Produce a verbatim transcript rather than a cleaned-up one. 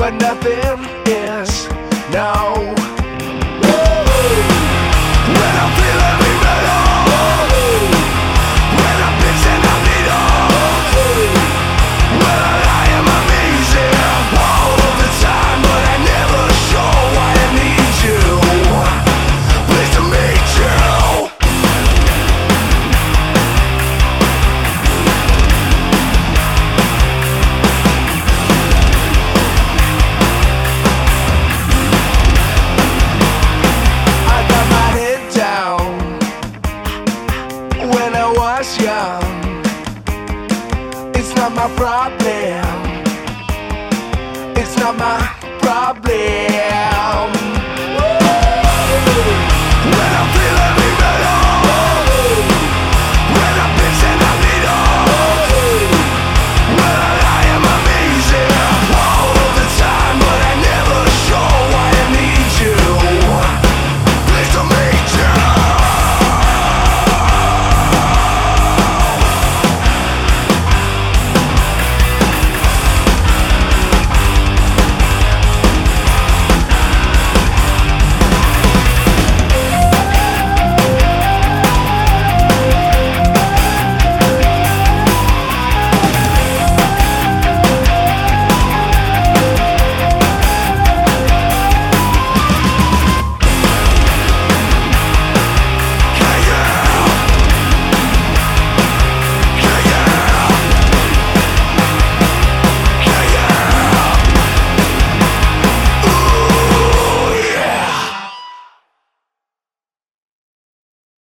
but nothing is. No. When I'm feeling me metal, when I'm bitching I need all. Well, I am amazing all of the time, but I never show why I need you. Pleased to meet you. I got my head down when I was young. It's not my problem. It's not my problem.